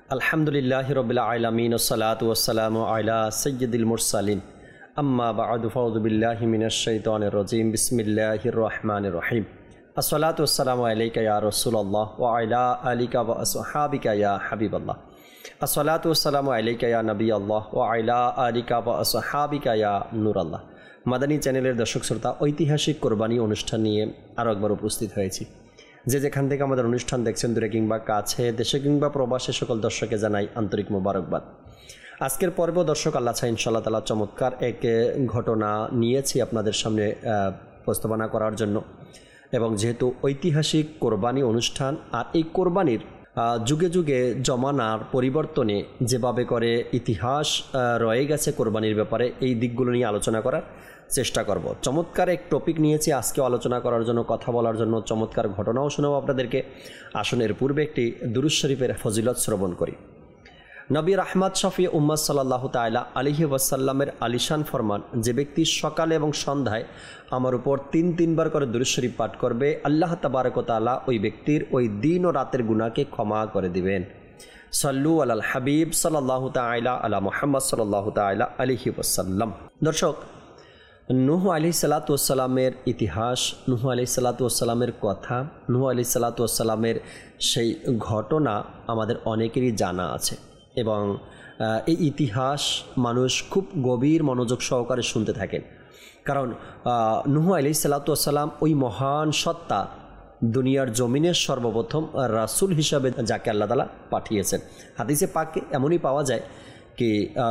আলহামদুলিল্লাহি রাব্বিল আলামিন ওয়াসসালাতু ওয়াসসালামু আলা সাইয়্যিদিল মুরসালিন আম্মা বা'দু ফাউযু বিল্লাহি মিনাশ শাইতানির রাজীম বিসমিল্লাহির রহমানির রহিম আসসালাতু ওয়াসসালামু আলাইকা ইয়া রাসূলুল্লাহ ওয়া আলা আলিকা ওয়া আসহাবিকা ইয়া হাবিবাল্লাহ আসসালাতু ওয়াসসালামু আলাইকা ইয়া নবিয়াল্লাহ ওয়া আলা আলিকা ওয়া আসহাবিকা ইয়া নূরাল্লাহ। মাদানী চ্যানেলের দর্শক শ্রোতা, ঐতিহাসিক কোরবানি অনুষ্ঠান নিয়ে আরও একবার উপস্থিত হয়েছি। যে যেখান থেকে আমাদের অনুষ্ঠান দেখছেন, দূরে কিংবা কাছে, দেশে কিংবা প্রবাসে, সকল দর্শকে জানাই আন্তরিক মোবারকবাদ। আজকের পর্ব দর্শক আল্লাহ চাই ইনশাআল্লাহ তাআলা চমৎকার এক ঘটনা নিয়েছি আপনাদের সামনে উপস্থাপনা করার জন্য। এবং যেহেতু ঐতিহাসিক কোরবানি অনুষ্ঠান, আর এই কোরবানির যুগে যুগে জমানার পরিবর্তনে যেভাবে করে ইতিহাস রয়ে গেছে কোরবানির ব্যাপারে, এই দিকগুলো নিয়ে আলোচনা করার চেষ্টা করব। চমৎকার এক টপিক নিয়েছি আজকে আলোচনা করার জন্য, কথা বলার জন্য, চমৎকার ঘটনাও শোনাবো আপনাদেরকে। আসনের পূর্বে একটি দুরূদ শরীফের ফজিলত শ্রবণ করি। নবী রাহমাত শফি উম্মাত সাল্লাল্লাহু তাআলা আলাইহি ওয়াসাল্লামের আলিশান ফরমান, যে ব্যক্তি সকালে এবং সন্ধ্যায় আমার উপর তিনবার করে দুরূদ শরীফ পাঠ করবে, আল্লাহ তাবারক ওয়া তাআলা ওই ব্যক্তির ওই দিন ও রাতের গুনাহকে ক্ষমা করে দিবেন। সাল্লু আলাল হাবিব সাল্লাল্লাহু তাআলা আলা মুহাম্মদ সাল্লাল্লাহু তাআলা আলাইহি ওয়াসাল্লাম। দর্শক, নূহ আলাইহিস সালাতু ওয়াস সালামের ইতিহাস, নূহ আলাইহিস সালাতু ওয়াস সালামের কথা, নূহ আলাইহিস সালাতু ওয়াস সালামের সেই ঘটনা আমাদের অনেকেরই জানা আছে। এবং এই ইতিহাস মানুষ খুব গভীর মনোযোগ সহকারে শুনতে থাকেন। কারণ নূহ আলাইহিস সালাতু ওয়াস সালাম ওই মহান সত্তা, দুনিয়ার জমিনের সর্বপ্রথম রাসূল হিসাবে যাকে আল্লাহ তাআলা পাঠিয়েছেন। হাদিসে পাকে এমনই পাওয়া যায় কি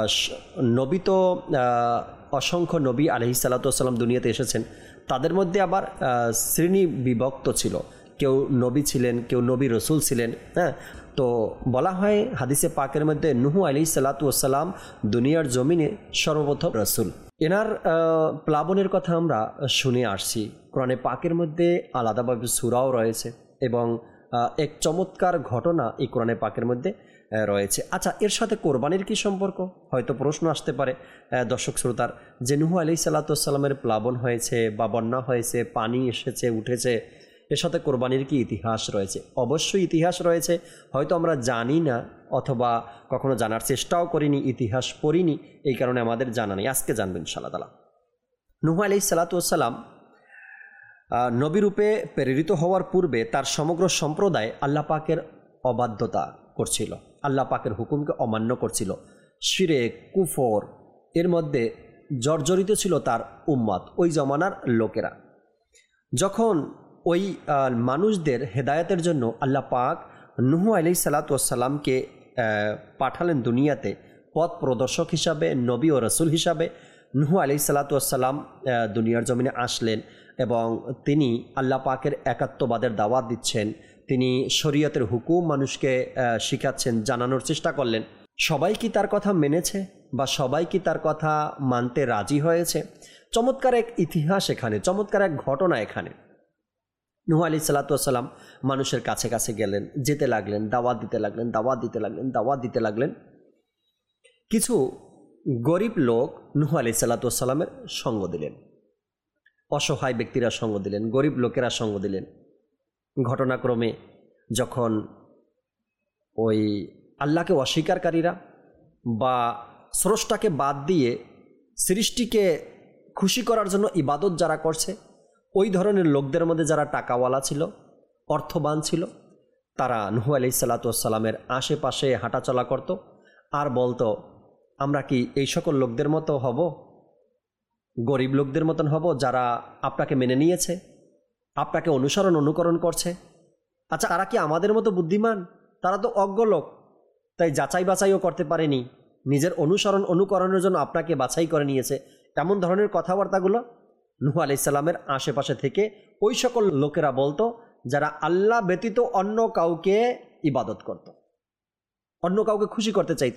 নবী তো অসংখ্য নবী আলাইহিস সালাতু ওয়াস সালাম দুনিয়াতে এসেছেন, তাদের মধ্যে আবার শ্রেণী বিভক্ত ছিল। কেউ নবী ছিলেন, কেউ নবী রসুল ছিলেন। তো বলা হয় হাদিসে পাকের মধ্যে নূহ আলাইহিস সালাতু ওয়াস সালাম দুনিয়ার জমিনে সর্বপ্রথম রসুল। এনার প্লাবনের কথা আমরা শুনে আসছি। কোরআনে পাকের মধ্যে আলাদাভাবে সূরাও রয়েছে এবং এক চমৎকার ঘটনা এই কোরআনে পাকের মধ্যে রয়েছে। আচ্ছা, এর সাথে কোরবানির কি সম্পর্ক? হয়তো প্রশ্ন আসতে পারে দর্শক শ্রোতার, যে নূহ আলাইহিস সালাতু ওয়াস সালামের প্লাবন হয়েছে বা বন্যা হয়েছে, পানি এসেছে উঠেছে, এর সাথে কোরবানির কি ইতিহাস রয়েছে? অবশ্যই ইতিহাস রয়েছে, হয়তো আমরা জানি না অথবা কখনো জানার চেষ্টাও করিনি, ইতিহাস পড়িনি, এই কারণে আমাদের জানা নেই। আজকে জানবেন ইনশাআল্লাহ তাআলা। নূহ আলাইহিস সালাতু ওয়াস সালাম নবীরূপে প্রেরিত হওয়ার পূর্বে তার সমগ্র সম্প্রদায় আল্লাহ পাকের অবাধ্যতা করছিল, আল্লাহ পাকের হুকুমকে অমান্য করছিল। শিরক, কুফর এর মধ্যে জর্জরিত ছিল তার উম্মত, ওই জমানার লোকেরা। যখন ওই মানুষদের হেদায়েতের জন্য আল্লাহ পাক নূহ আলাইহিস সালাতু ওয়াস সালামকে পাঠালেন দুনিয়াতে পথ প্রদর্শক হিসাবে, নবী ও রসুল হিসাবে। নূহ আলাইহিস সালাতু ওয়াস সালাম দুনিয়ার জমিনে আসলেন এবং তিনি আল্লাহ পাকের একাত্মবাদের দাওয়াত দিচ্ছেন। তিনি শরীয়তের হুকুম মানুষকে শিখাচ্ছেন, জানানোর চেষ্টা করলেন। সবাই কি তার কথা মেনেছে বা সবাই কি তার কথা মানতে রাজি হয়েছে? চমৎকার এক ইতিহাস এখানে, চমৎকার এক ঘটনা এখানে। নূহ আলাইহিস সালাতু ওয়াস সালাম মানুষের কাছে কাছে গেলেন, যেতে লাগলেন, দাওয়াত দিতে লাগলেন, দাওয়াত দিতে লাগলেন, দাওয়াত দিতে লাগলেন। কিছু গরিব লোক নূহ আলাইহিস সালাতু ওয়াস সালামের সঙ্গ দিলেন, অসহায় ব্যক্তিরা সঙ্গ দিলেন, গরিব লোকেরা সঙ্গ দিলেন। ঘটনাক্রমে যখন ওই আল্লাহকে অস্বীকারীরা বা স্রষ্টাকে বাদ দিয়ে সৃষ্টিকে খুশি করার জন্য ইবাদত যারা করছে, ওই ধরনের লোকদের মধ্যে যারা টাকাওয়ালা ছিল, অর্থবান ছিল, তারা নূহ আলাইহিস সালাতু ওয়াস সালামের আশেপাশে হাঁটাচলা করত আর বলতো, আমরা কি এই সকল লোকদের মতো হব, গরিব লোকদের মতন হব যারা আপনাকে মেনে নিয়েছে, আপনাকে অনুকরণ করছে? আচ্ছা, তারা কি আমাদের মতো বুদ্ধিমান? তারা তো অজ্ঞ লোক, তাই যাচাই বাছাইও করতে পারেনি, নিজের অনুকরণের জন্য আপনাকে বাছাই করে নিয়েছে। এমন ধরনের কথাবার্তাগুলো নূহ আলাইহিস সালামের আশেপাশে থেকে ওই সকল লোকেরা বলতো যারা আল্লাহ ব্যতীত অন্য কাউকে ইবাদত করত, অন্য কাউকে খুশি করতে চাইতো।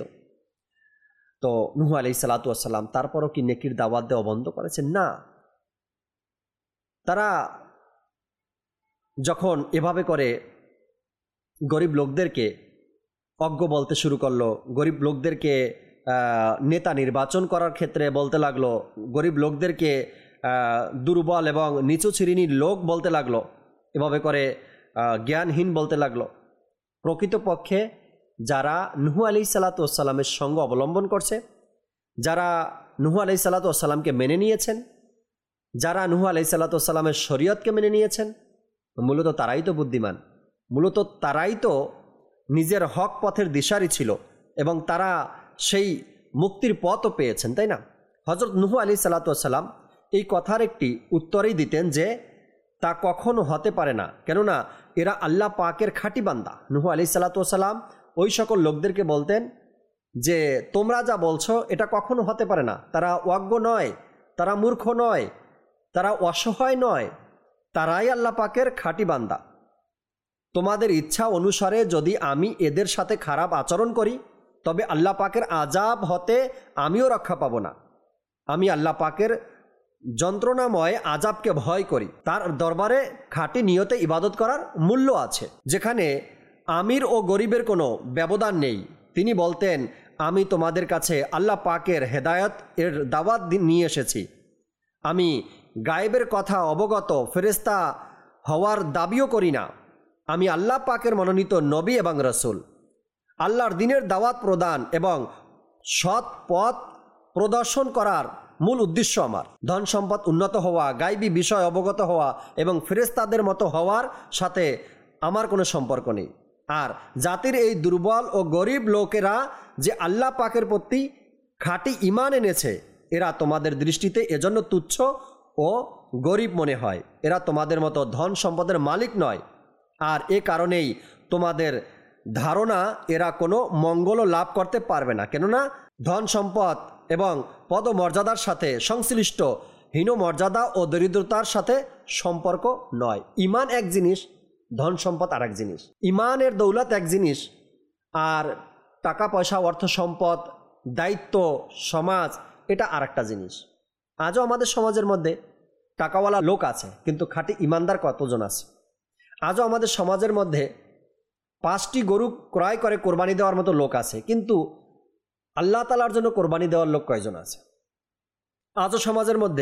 তো নূহ আলাইহিস সালাতু ওয়াস সালাম তারপরও কি নেকির দাওয়াত দেওয়া বন্ধ করেছেন? না। তারা যখন এভাবে করে গরিব লোকদেরকে অজ্ঞ বলতে শুরু করলো, গরিব লোকদেরকে নেতা নির্বাচন করার ক্ষেত্রে বলতে লাগলো, গরিব লোকদেরকে দুর্বল এবং নিচু শ্রেণীর লোক বলতে লাগলো, এভাবে করে জ্ঞানহীন বলতে লাগলো। প্রকৃতপক্ষে যারা নূহ আলাইহিসসালাতু ওয়াসসালামের সঙ্গ অবলম্বন করছে, যারা নূহ আলাইহিসসালাতু ওয়াসসালামকে মেনে নিয়েছেন, যারা নূহ আলাইহিসসালাতু ওয়াসসালামের শরীয়তকে মেনে নিয়েছেন, মূলত তারাই তো বুদ্ধিমান, মূলত তারাই তো নিজের হক পথের দিশারি ছিল এবং তারা সেই মুক্তির পথও পেয়েছেন, তাই না? হযরত নূহ আলাইহিসসালাতু ওয়াসসালাম এই কথার একটি উত্তরেই দিতেন যে তা কখনো হতে পারে না, কেননা এরা আল্লাহ পাকের খাঁটি বান্দা। নূহ আলাইহিসসালাতু ওয়াসসালাম ওই সকল লোকদেরকে বলতেন যে তোমরা যা বলছো এটা কখনো হতে পারে না, তারা অজ্ঞ নয়, তারা মূর্খ নয়, তারা অসহায় নয়, তারাই আল্লাহ পাকের খাঁটি বান্দা। তোমাদের ইচ্ছা অনুসারে যদি আমি এদের সাথে খারাপ আচরণ করি তবে আল্লাহ পাকের আযাব হতে আমিও রক্ষা পাব না। আমি আল্লাহ পাকের যন্ত্রণাময় আযাবকে ভয় করি। তার দরবারে খাঁটি নিয়তে ইবাদত করার মূল্য আছে, যেখানে আমির ও গরিবের কোনো ব্যবধান নেই। তিনি বলতেন, আমি তোমাদের কাছে আল্লাহ পাকের হেদায়েত এর দাওয়াত নিয়ে এসেছি। আমি গায়েবের কথা অবগত ফেরেশতা হওয়ার দাবিও করি না। আমি আল্লাহ পাকের মনোনীত নবী এবং রসুল। আল্লাহর দ্বীনের দাওয়াত প্রদান এবং সৎ পথ প্রদর্শন করার মূল উদ্দেশ্য আমার। ধন সম্পদ উন্নত হওয়া, গায়বী বিষয় অবগত হওয়া এবং ফেরেশতাদের মতো হওয়ার সাথে আমার কোনো সম্পর্ক নেই। আর জাতির এই দুর্বল ও গরিব লোকেরা যে আল্লাহ পাকের প্রতি খাঁটি ঈমান এনেছে, এরা তোমাদের দৃষ্টিতে এজন্য তুচ্ছ ও গরিব মনে হয়। এরা তোমাদের মতো ধন সম্পদের মালিক নয়, আর এ কারণেই তোমাদের ধারণা এরা কোনো মঙ্গলও লাভ করতে পারবে না, কেননা ধন সম্পদ এবং পদমর্যাদার সাথে সংশ্লিষ্ট হীনমর্যাদা ও দরিদ্রতার সাথে সম্পর্ক নয়। ঈমান এক জিনিস, ধন সম্পদ আর এক জিনিস। ঈমানের দৌলত এক জিনিস, আর টাকা পয়সা, অর্থ সম্পদ, দায়িত্ব, সমাজ, এটা আর একটা জিনিস। আজও আমাদের সমাজের মধ্যে টাকাওয়ালা লোক আছে, কিন্তু খাঁটি ঈমানদার কতজন আছে? আজও আমাদের সমাজের মধ্যে 5টি গরু ক্রয় করে কোরবানি দেওয়ার মতো লোক আছে, কিন্তু আল্লাহ তাআলার জন্য কোরবানি দেওয়ার লোক কয়জন আছে? আজও সমাজের মধ্যে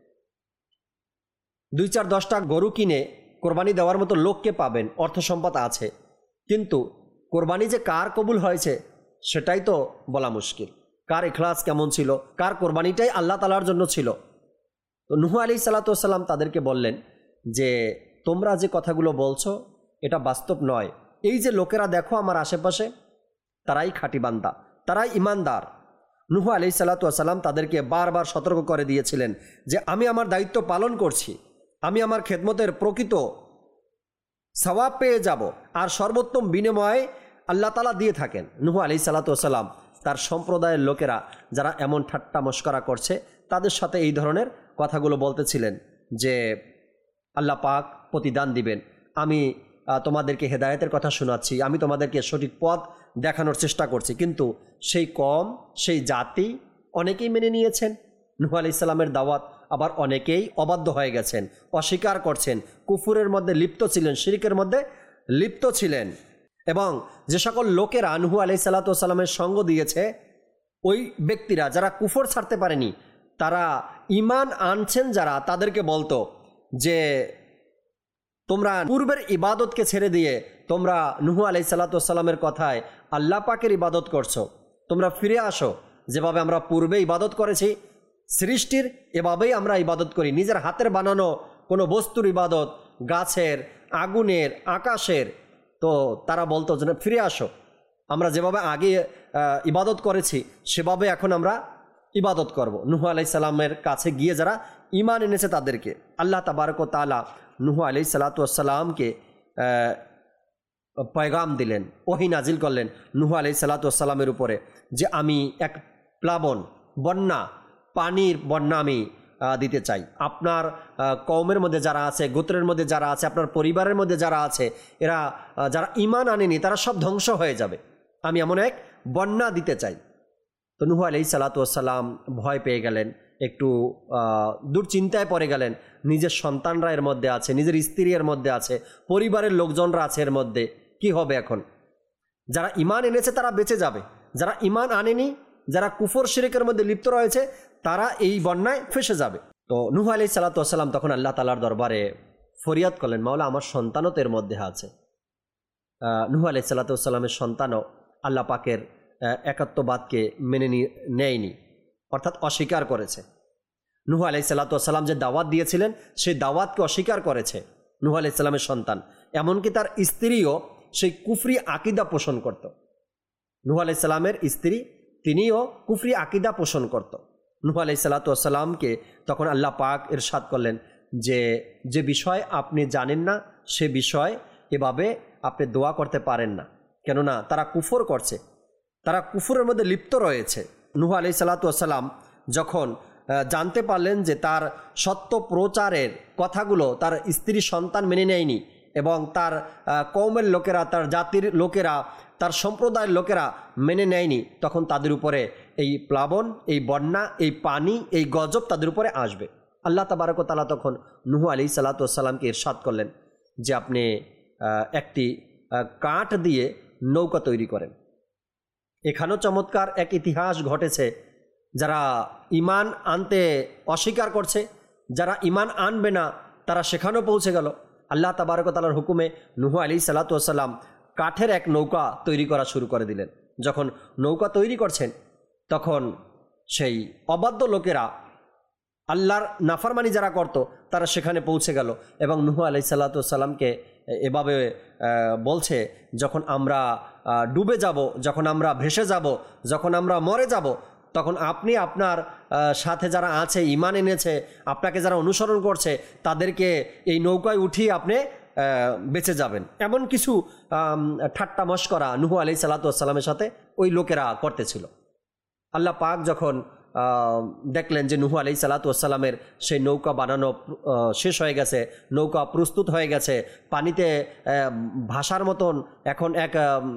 2-4-10টা গরু কিনে কোরবানি দেওয়ার মতো লোককে পাবেন, অর্থ সম্পদ আছে, কিন্তু কোরবানি যে কার কবুল হয়েছে সেটাই তো বলা মুশকিল। কার ইখলাস কেমন ছিল, কার কোরবানিটাই আল্লাহ তাআলার জন্য ছিল। তো নূহ আলাইহিসসালাতু ওয়াসসালাম তাদেরকে বললেন যে তোমরা যে কথাগুলো বলছো এটা বাস্তব নয়। এই যে লোকেরা দেখো আমার আশেপাশে, তারাই খাঁটি বান্দা, তারাই ঈমানদার। নূহ আলাইহিসসালাতু ওয়াসসালাম তাদেরকে বারবার সতর্ক করে দিয়েছিলেন যে আমি আমার দায়িত্ব পালন করছি, আমি আমার খেদমতের প্রকৃত সওয়াব পেয়ে যাব, আর সর্বোত্তম বিনিময় আল্লাহ তাআলা দিয়ে থাকেন। নূহ আলাইহিসসালাতু ওয়াসসালাম তার সম্প্রদায়ের লোকেরা যারা এমন ঠাট্টা মশকরা করছে তাদের সাথে এই ধরনের কথাগুলো বলতেছিলেন যে আল্লাহ পাক প্রতিদান দিবেন, আমি তোমাদেরকে হেদায়েতের কথা শোনাচ্ছি, আমি তোমাদেরকে সঠিক পথ দেখানোর চেষ্টা করছি। কিন্তু সেই কম, সেই জাতি অনেকেই মেনে নিয়েছেন নূহ আলাইহিস সালামের দাওয়াত, আবার অনেকেই অবাধ্য হয়ে গেছেন, অস্বীকার করছেন, কুফুরের মধ্যে লিপ্ত ছিলেন, শিরকের মধ্যে লিপ্ত ছিলেন। এবং যে সকল লোকেরা নূহ আলাইহিসসালাতু ওয়াসসালামের সঙ্গ দিয়েছে, ওই ব্যক্তিরা যারা কুফর ছাড়তে পারেনি, তারা ঈমান আনছেন যারা, তাদেরকে বলতো যে তোমরা পূর্বের ইবাদতকে ছেড়ে দিয়ে তোমরা নূহ আলাইহিসসালাতু ওয়াসসালামের কথায় আল্লাহ পাকের ইবাদত করছো, তোমরা ফিরে আসো। যেভাবে আমরা পূর্বে ইবাদত করেছি সৃষ্টির, এভাবেই আমরা ইবাদত করি। নিজের হাতের বানানো কোনো বস্তুর ইবাদত, গাছের, আগুনের, আকাশের, তো তারা বলতো যে ফিরে আসো, আমরা যেভাবে আগে ইবাদত করেছি সেভাবে এখন আমরা ইবাদত করব। নূহ আলাইহিস সালামের কাছে গিয়ে যারা ঈমান এনেছে তাদেরকে আল্লাহ তাবারক ওয়া তাআলা নূহ আলাইহিসসালাতু ওয়াসসালামকে পয়গাম দিলেন, ওহী নাজিল করলেন নূহ আলাইহিসসালাতু ওয়াসসালামের উপরে যে আমি এক প্লাবন, বন্যা, পানির বন্যা আমি দিতে চাই। আপনার কওমের মধ্যে যারা আছে, গোত্রের মধ্যে যারা আছে, আপনার পরিবারের মধ্যে যারা আছে, এরা যারা ঈমান আনেনি তারা সব ধ্বংস হয়ে যাবে, আমি এমন এক বন্যা দিতে চাই। তো নূহ আলাইহিসসালাতু ওয়াসসালাম ভয় পেয়ে গেলেন, একটু দুশ্চিন্তায় পড়ে গেলেন। নিজের সন্তানরা এর মধ্যে আছে, নিজের স্ত্রী এর মধ্যে আছে, পরিবারের লোকজনরা আছে এর মধ্যে, কি হবে এখন? যারা ঈমান এনেছে তারা বেঁচে যাবে, যারা ঈমান আনেনি, যারা কুফর শিরকের মধ্যে লিপ্ত রয়েছে, তারা এই বন্যায় ফেসে যাবে। তো নূহ আলাইহিসসালাতু ওয়াসসালাম তখন আল্লাহ তাআলার দরবারে ফরিয়াদ করলেন, মাওলা আমার সন্তানও তো এর মধ্যে আছে। নূহ আলাইহিসসালাতু ওয়াসসালামের সন্তানও আল্লাহ পাকের একাত্মবাদকে মেনে নেয়নি, অর্থাৎ অস্বীকার করেছে। নূহ আলাইহিস সালাতু ওয়াস সালাম যে দাওয়াত দিয়েছিলেন সেই দাওয়াতকে অস্বীকার করেছে নূহ আলাইহিস সালামের সন্তান। এমনকি তার স্ত্রীও সেই কুফরি আকিদা পোষণ করত। নূহ আলাইহিস সালামের স্ত্রী তিনিও কুফরি আকিদা পোষণ করত। নূহ আলাইহিস সালাতু ওয়াস সালামকে তখন আল্লাহ পাক ইরশাদ করলেন যে বিষয় আপনি জানেন না সে বিষয় এভাবে আপনি দোয়া করতে পারেন না, কেননা তারা কুফর করছে, তারা কুফরের মধ্যে লিপ্ত রয়েছে। নূহ আলাইহিস সালাতু ওয়াস সালাম যখন জানতে পারলেন যে তার সত্য প্রচারের কথাগুলো তার স্ত্রী সন্তান মেনে নেয়নি এবং তার কওমের লোকেরা, তার জাতির লোকেরা, তার সম্প্রদায়ের লোকেরা মেনে নেয়নি, তখন তাদের উপরে এই প্লাবন, এই বন্যা, এই পানি, এই গজব তাদের উপরে আসবে। আল্লাহ তাবারক ওয়া তাআলা তখন নূহ আলাইহিস সালাতু ওয়াস সালামকে ইরশাদ করলেন যে আপনি একটি কাঠ দিয়ে নৌকা তৈরি করেন। এখানেও চমৎকার এক ইতিহাস ঘটেছে। যারা ঈমান আনতে অস্বীকার করছে, যারা ঈমান আনবে না, তারা সেখানেও পৌঁছে গেল। আল্লাহ তাবারক ওয়া তাআলার হুকুমে নূহ আলাইহিস সালাতু ওয়াস সালাম কাঠের এক নৌকা তৈরি করা শুরু করে দিলেন। যখন নৌকা তৈরি করছেন তখন সেই অবাধ্য লোকেরা, আল্লাহর নাফরমানি যারা করত, তারা সেখানে পৌঁছে গেল এবং নূহ আলাইহিস সালাতু ওয়াস সালামকে এভাবে বলছে, যখন আমরা ডুবে যাব, যখন আমরা ভেসে যাব, যখন আমরা মরে যাব, তখন আপনি আপনার সাথে যারা আছে, ঈমান এনেছে, আপনাকে যারা অনুসরণ করছে, তাদেরকে এই নৌকায় উঠিয়ে আপনি বেঁচে যাবেন। এমন কিছু ঠাট্টা মশকরা নূহ আলাইহিস সালাতু ওয়াস সালামের সাথে ওই লোকেরা করতেছিল। আল্লাহ পাক যখন দেখলেন যে নূহ আলাইহিস সালাতু ওয়াস সালামের সেই নৌকা বানানো শেষ হয়ে গেছে, নৌকা প্রস্তুত হয়ে গেছে, পানিতে ভাসার মতন এখন এক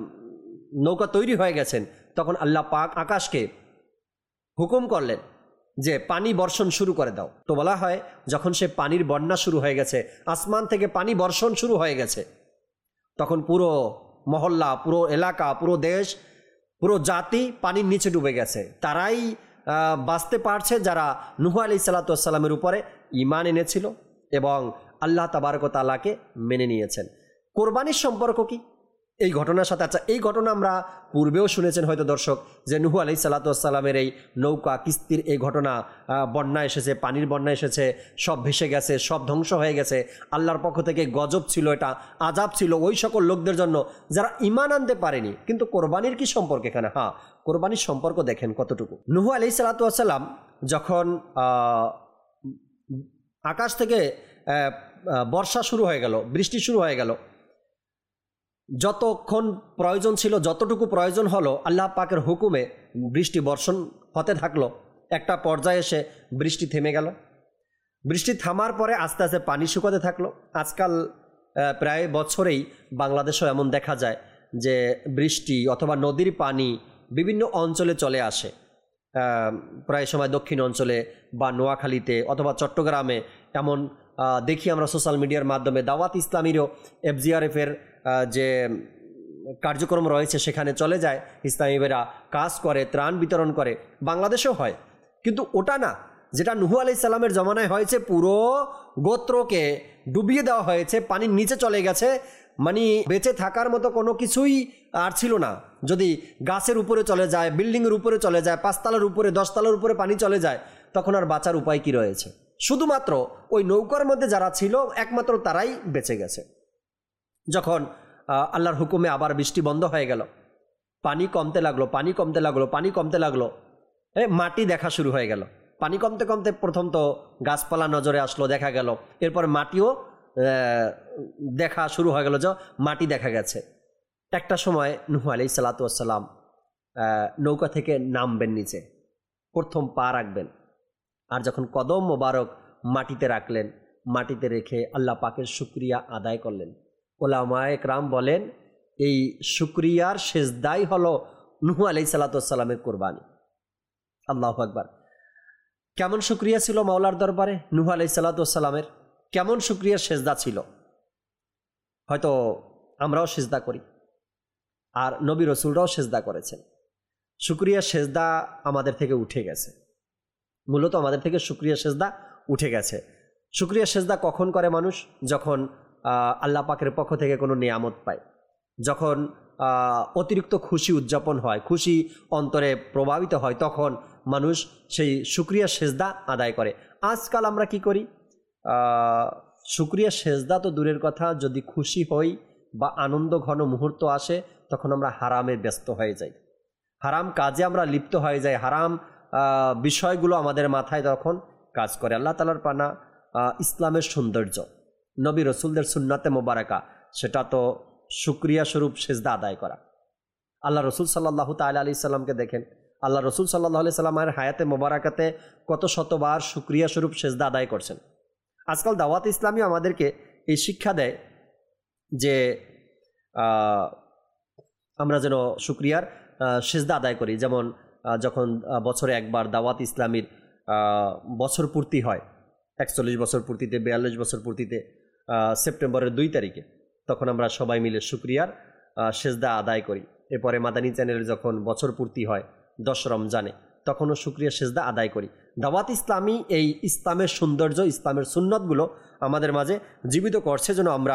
নৌকা তৈরি হয়ে গেছেন, তখন আল্লাহ পাক আকাশকে হুকুম করলেন যে পানি বর্ষণ শুরু করে দাও। তো বলা হয় যখন সে পানির বন্যা শুরু হয়ে গেছে, আসমান থেকে পানি বর্ষণ শুরু হয়ে গেছে, তখন পুরো মহল্লা, পুরো এলাকা, পুরো দেশ, পুরো জাতি পানির নিচে ডুবে গেছে। তারাই বাঁচতে পারছে যারা নূহ আলাইহিস সালাতু ওয়াস সালামের উপরে ঈমান এনেছিল এবং আল্লাহ তাবারক ওয়া তাআলাকে মেনে নিয়েছেন। কোরবানির সম্পর্ক কি এই ঘটনার সাথে? আচ্ছা, এই ঘটনা আমরা পূর্বেও শুনেছেন হয়তো দর্শক, যে নূহ আলাইহিস সালাতু ওয়াস সালামের এই নৌকা কিস্তির এই ঘটনা, বন্যা এসেছে, পানির বন্যা এসেছে, সব ভেসে গেছে, সব ধ্বংস হয়ে গেছে। আল্লাহর পক্ষ থেকে গজব ছিল, এটা আযাব ছিল ওই সকল লোকদের জন্য যারা ঈমান আনতে পারেনি। কিন্তু কোরবানির কি সম্পর্ক এখানে? হ্যাঁ, কোরবানির সম্পর্ক দেখেন কতটুকু। নূহ আলাইহিস সালাতু ওয়াস সালাম যখন আকাশ থেকে বর্ষা শুরু হয়ে গেল, বৃষ্টি শুরু হয়ে গেল, যতক্ষণ প্রয়োজন ছিল, যতটুকু প্রয়োজন হলো, আল্লাহ পাকের হুকুমে বৃষ্টি বর্ষণ হতে থাকলো। একটা পর্যায়ে এসে বৃষ্টি থেমে গেল। বৃষ্টি থামার পরে আস্তে আস্তে পানি শুকাতে থাকলো। আজকাল প্রায় বছরেই বাংলাদেশেও এমন দেখা যায় যে বৃষ্টি অথবা নদীর পানি বিভিন্ন অঞ্চলে চলে আসে। প্রায় সময় দক্ষিণ অঞ্চলে বা নোয়াখালীতে অথবা চট্টগ্রামে এমন দেখি আমরা সোশ্যাল মিডিয়ার মাধ্যমে। দাওয়াত ইসলামীরও FGRF-এর যে কার্যক্রম রয়েছে সেখানে চলে যায়, ইসলামীরা কাজ করে, ত্রাণ বিতরণ করে। বাংলাদেশেও হয়, কিন্তু ওটা না যেটা নূহ আলাইহিস সালামের জমানায় হয়েছে। পুরো গোত্রকে ডুবিয়ে দেওয়া হয়েছে, পানির নিচে চলে গেছে, মানে বেঁচে থাকার মতো কোনো কিছুই আর ছিল না। যদি গাছের উপরে চলে যায়, বিল্ডিংয়ের উপরে চলে যায়, 5 তলার উপরে, 10 তলার উপরে পানি চলে যায়, তখন আর বাঁচার উপায় কি রয়েছে? শুধুমাত্র ওই নৌকার মধ্যে যারা ছিল একমাত্র তারাই বেঁচে গেছে। যখন আল্লাহর হুকুমে আবার বৃষ্টি বন্ধ হয়ে গেল, পানি কমতে লাগলো, পানি কমতে লাগলো, পানি কমতে লাগলো, মাটি দেখা শুরু হয়ে গেল। পানি কমতে কমতে প্রথম তো গাছপালা নজরে আসলো, দেখা গেল। এরপর মাটিও দেখা শুরু হয়ে গেল, যে মাটি দেখা গেছে। একটা সময় নূহ আলাইহিস সালাতু ওয়াস সালাম নৌকা থেকে নামবেন নিচে, প্রথম পা রাখবেন, আর যখন কদম মোবারক মাটিতে রাখলেন, মাটিতে রেখে আল্লাহ পাকের শুকরিয়া আদায় করলেন। ওলামায়ে কেরাম বলেন এই শুকরিয়ার সেজদাই হলো নূহ আলাইহিস সালাতু ওয়াস সালামের কোরবানি। আল্লাহু আকবার! কেমন শুকরিয়া ছিল মাওলার দরবারে নূহ আলাইহিস সালাতু ওয়াস সালামের, কেমন শুকরিয়ার সেজদা ছিল। হয়তো আমরাও সেজদা করি, আর নবী রাসূলরাও সেজদা করেছেন। শুকরিয়ার সেজদা আমাদের থেকে উঠে গেছে, মূলত আমাদের থেকে শুকরিয়া সেজদা উঠে গেছে। শুকরিয়া সেজদা কখন করে মানুষ? যখন আল্লাহ পাকের পক্ষ থেকে কোনো নিয়ামত পায়, যখন অতিরিক্ত খুশি উদযাপন হয়, খুশি অন্তরে প্রভাবিত হয়, তখন মানুষ সেই শুকরিয়া সেজদা আদায় করে। আজকাল আমরা কি করি? শুকরিয়া সেজদা তো দূরের কথা, যদি খুশি হই বা আনন্দ ঘন মুহূর্ত আসে তখন আমরা হারামে ব্যস্ত হয়ে যাই, হারাম কাজে আমরা লিপ্ত হয়ে যাই, হারাম বিষয়গুলো আমাদের মাথায় তখন কাজ করে। আল্লাহ তাআলার পানা ইসলামের সৌন্দর্য, নবী রসুলদের সুন্নাতে মোবারকা, সেটা তো শুকরিয়া স্বরূপ সেজদা আদায় করা। আল্লাহ রসুল সাল্লাল্লাহু তাআলা আলাইহি সাল্লামকে দেখেন, আল্লাহ রসুল সাল্লাল্লাহু আলাইহি সাল্লামের হায়াতে মোবারকাতে কত শতবার শুকরিয়া স্বরূপ সেজদা আদায় করছেন। আজকাল দাওয়াত ইসলামী আমাদেরকে এই শিক্ষা দেয় যে আমরা যেন শুকরিয়ার সেজদা আদায় করি। যেমন যখন বছরে একবার দাওয়াত ইসলামীর বছর পূর্তি হয়, 41 বছর পূর্তিতে, 42 বছর পূর্তিতে, সেপ্টেম্বরের 2 তারিখে, তখন আমরা সবাই মিলে শুকরিয়ার সেজদা আদায় করি। এরপরে মাদানী চ্যানেলের যখন বছর পূর্তি হয় 10 রমজানে, তখনও শুকরিয়া সেজদা আদায় করি। দাওয়াত ইসলামী এই ইসলামের সৌন্দর্য, ইসলামের সুন্নতগুলো আমাদের মাঝে জীবিত করছে, যেন আমরা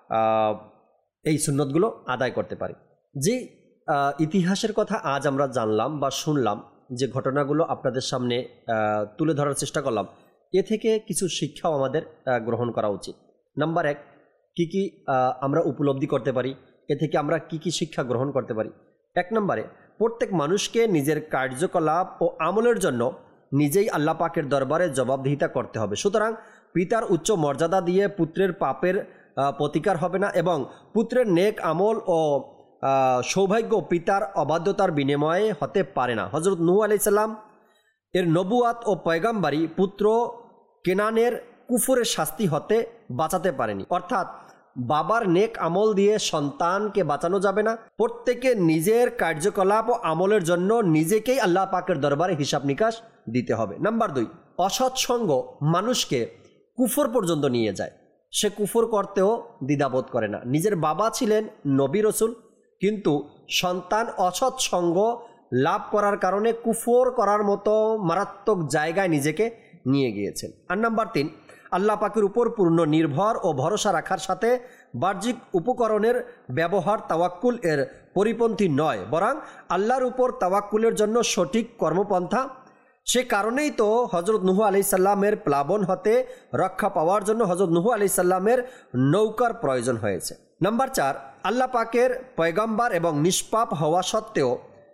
এই সুন্নতগুলো আদায় করতে পারি। যে ইতিহাসের কথা আজ আমরা জানলাম বা শুনলাম, যে ঘটনাগুলো আপনাদের সামনে তুলে ধরার চেষ্টা করলাম, এ থেকে কিছু শিক্ষাও আমাদের গ্রহণ করা উচিত। নাম্বার 1, কি আমরা উপলব্ধি করতে পারি, এ থেকে আমরা কি শিক্ষা গ্রহণ করতে পারি? 1 নম্বরে, প্রত্যেক মানুষকে নিজের কার্যকলাপ ও আমলের জন্য নিজেই আল্লাহ পাকের দরবারে জবাবদিহিতা করতে হবে। সুতরাং পিতার উচ্চ মর্যাদা দিয়ে পুত্রের পাপের প্রতিকার হবে না, এবং পুত্রের নেক আমল ও সৌভাগ্য পিতার অবাধ্যতার বিনিময়ে হতে পারে না। হযরত নূহ আলাইহিস সালাম এর নবুয়াত ও পয়গাম্বারি পুত্র কেনানের কুফরের শাস্তি হতে বাঁচাতে পারেনি। অর্থাৎ বাবার নেক আমল দিয়ে সন্তানকে বাঁচানো যাবে না, প্রত্যেকে নিজের কার্যকলাপ ও আমলের জন্য নিজেকেই আল্লাহ পাকের দরবারে হিসাব নিকাশ দিতে হবে। নাম্বার 2, অসৎসঙ্গ মানুষকে কুফর পর্যন্ত নিয়ে যায়। সে কুফর করতেও দ্বিধাবোধ করে না। নিজের বাবা ছিলেন নবী রসুল, কিন্তু সন্তান অসৎ সঙ্গ লাভ করার কারণে কুফর করার মতো মারাত্মক জায়গায় নিজেকে নিয়ে গিয়েছেন। আর নাম্বার 3, আল্লাহ পাকের উপর পূর্ণ নির্ভর ও ভরসা রাখার সাথে বাহ্যিক উপকরণের ব্যবহার তাওয়াক্কুল এর পরিপন্থী নয়, বরং আল্লাহর উপর তাওয়াক্কুলের জন্য সঠিক কর্মপন্থা। সে কারণেই তো হযরত নূহ আলাইহিস সালামের প্লাবন হতে রক্ষা পাওয়ার জন্য হযরত নূহ আলাইহিস সালামের নৌকার প্রয়োজন হয়েছে। নাম্বার 4, আল্লাহ পাকের পয়গম্বর এবং নিষ্পাপ হওয়া সত্ত্বেও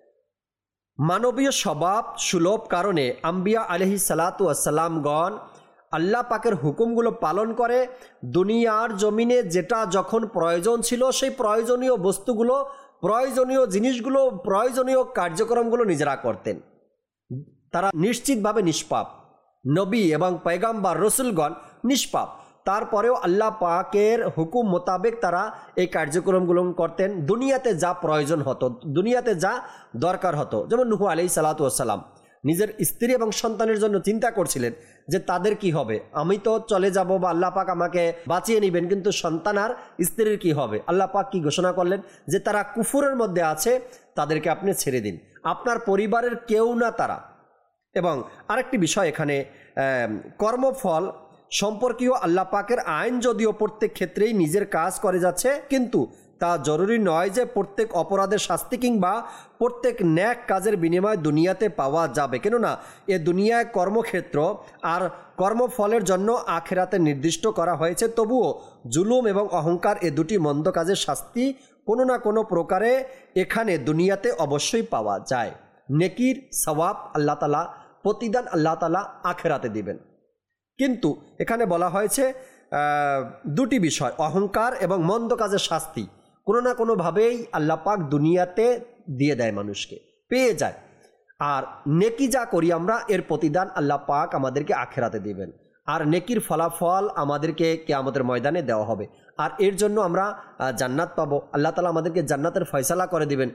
মানবীয় স্বভাব সুলভ কারণে আম্বিয়া আলাইহিস সালাতু ওয়াস সালামগণ আল্লাহ পাকের হুকুমগুলো পালন করে দুনিয়ার জমিনে যেটা যখন প্রয়োজন ছিল, সেই প্রয়োজনীয় বস্তুগুলো, প্রয়োজনীয় জিনিসগুলো, প্রয়োজনীয় কার্যক্রমগুলো নিজেরা করতেন। তারা নিশ্চিতভাবে নিষ্পাপ। নবী এবং পয়গাম্বর রসুলগণ নিষ্পাপ, তারপরেও আল্লাহ পাকের হুকুম মোতাবেক তারা এই কার্যক্রমগুলো করতেন। দুনিয়াতে যা প্রয়োজন হতো, দুনিয়াতে যা দরকার হতো, যেমন নূহ আলাইহিস সালাতু ওয়াস সালাম নিজের স্ত্রী এবং সন্তানের জন্য চিন্তা করছিলেন যে তাদের কি হবে, আমি তো চলে যাব বা আল্লাহ পাক আমাকে বাঁচিয়ে নেবেন, কিন্তু সন্তান আর স্ত্রীর কি হবে? আল্লাহ পাক কি ঘোষণা করলেন? যে তারা কুফরের মধ্যে আছে, তাদেরকে আপনি ছেড়ে দিন, আপনার পরিবারের কেউ না তারা। এবং আরেকটি বিষয় এখানে, কর্মফল সম্পর্কীয় আল্লাহ পাকের আইন যদিও প্রত্যেক ক্ষেত্রেই নিজের কাজ করে যাচ্ছে, কিন্তু তা জরুরি নয় যে প্রত্যেক অপরাধের শাস্তি কিংবা প্রত্যেক ন্যাক কাজের বিনিময় দুনিয়াতে পাওয়া যাবে। কেননা এ দুনিয়ায় কর্মক্ষেত্র আর কর্মফলের জন্য আখিরাতে নির্দিষ্ট করা হয়েছে। তবুও জুলুম এবং অহংকার, এ দুটি মন্দ কাজের শাস্তি কোনো না কোনো প্রকারে এখানে দুনিয়াতে অবশ্যই পাওয়া যায়। নেকির সওয়াব আল্লাহ তাআলা, প্রতিদান আল্লাহ তাআলা আখিরাতে দিবেন। কিন্তু এখানে বলা হয়েছে দুটি বিষয়, অহংকার এবং মন্দ কাজের শাস্তি কোনো না কোনোভাবেই আল্লাহ পাক দুনিয়াতে দিয়ে দেয়, মানুষকে পেয়ে যায়। আর নেকি যা করি আমরা, এর প্রতিদান আল্লাহ পাক আমাদেরকে আখিরাতে দিবেন। আর নেকির ফলাফল আমাদেরকে কিয়ামতের ময়দানে দেওয়া হবে, আর এর জন্য আমরা জান্নাত পাবো। আল্লাহ তাআলা আমাদেরকে জান্নাতের ফয়সালা করে দিবেন।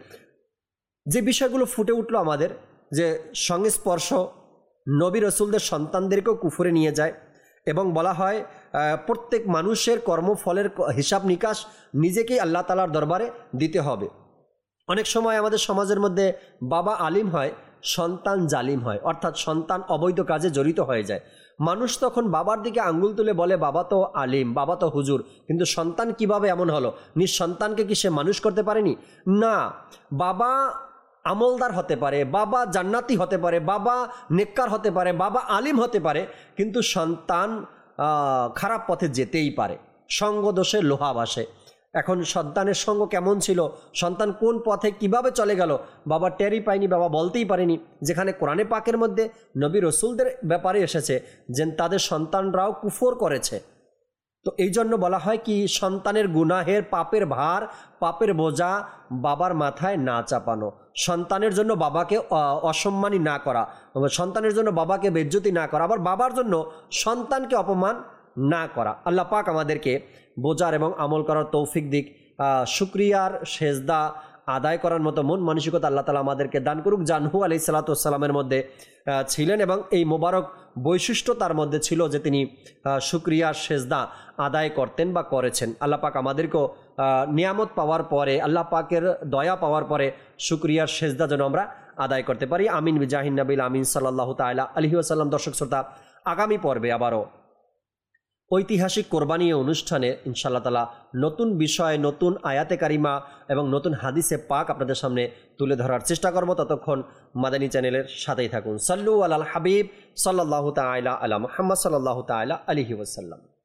যে বিষয়গুলো ফুটে উঠলো আমাদের, যে সংস্পর্শ নবী রসুলদের সন্তানদেরকেও কুফরে নিয়ে যায়, এবং বলা হয় প্রত্যেক মানুষের কর্মফলের হিসাব নিকাশ নিজেকেই আল্লাহ তাআলার দরবারে দিতে হবে। অনেক সময় আমাদের সমাজের মধ্যে বাবা আলিম হয়, সন্তান জালিম হয়, অর্থাৎ সন্তান অবৈধ কাজে জড়িত হয়ে যায়। মানুষ তখন বাবার দিকে আঙ্গুল তুলে বলে বাবা তো আলিম, বাবা তো হুজুর, কিন্তু সন্তান কিভাবে এমন হলো? নিঃসন্তানকে কি সে মানুষ করতে পারেনি? না, বাবা আমলদার হতে পারে, বাবা জান্নাতি হতে পারে, বাবা নেককার হতে পারে, বাবা আলিম হতে পারে, কিন্তু সন্তান খারাপ পথে যেতেই পারে। সঙ্গ দোষে লোহা ভাসে। এখন সন্তানের সঙ্গ কেমন ছিল, সন্তান কোন পথে কিভাবে চলে গেল, বাবা টেরই পায়নি, বাবা বলতেই পারেনি। যেখানে কোরআনে পাকের মধ্যে নবী রসুলদের ব্যাপারে এসেছে যে তাদের সন্তানরাও কুফর করেছে। তো এই জন্য বলা হয় কি, সন্তানের গুনাহের পাপের ভার, পাপের বোঝা বাবার মাথায় না চাপানো, সন্তানের জন্য বাবাকে অসম্মানী না করা, সন্তানের জন্য বাবাকে বেজ্জতি না করা, আবার বাবার জন্য সন্তানকে অপমান না করা। আল্লাহ পাক আমাদেরকে বোঝার এবং আমল করার তৌফিক দিক। শুকরিয়ার সেজদা আদায় করার মতো মন মানসিকতা আল্লাহ তাআলা আমাদেরকে দান করুক। জানহু আলাইহিস সালাতু ওয়াস সালামের মধ্যে ছিলেন এবং এই মোবারক বৈশিষ্ট্য তার মধ্যে ছিল যে তিনি শুকরিয়ার সেজদা আদায় করতেন বা করেছেন। আল্লাহ পাক আমাদেরকেও নিয়ামত পাওয়ার পরে, আল্লাহ পাকের দয়া পাওয়ার পরে শুকরিয়ার সেজদা যেন আমরা আদায় করতে পারি। আমিন বিজাহিন নবিল আমিন সাল্লাল্লাহু তাআলা আলাইহি ওয়াসাল্লাম। দর্শক শ্রোতা, আগামী পর্বে আবারও ঐতিহাসিক কোরবানি অনুষ্ঠানে ইনশাআল্লাহ তাআলা নতুন বিষয়, নতুন আয়াতে কারিমা এবং নতুন হাদিসে পাক আপনাদের সামনে তুলে ধরার চেষ্টা করব। ততক্ষণ মাদানী চ্যানেলের সাথেই থাকুন। সাল্লু আলাল হাবিব সাল্লাল্লাহু তাআলা আলা মুহাম্মদ সাল্লাল্লাহু তাআলা আলাইহি ওয়াসাল্লাম।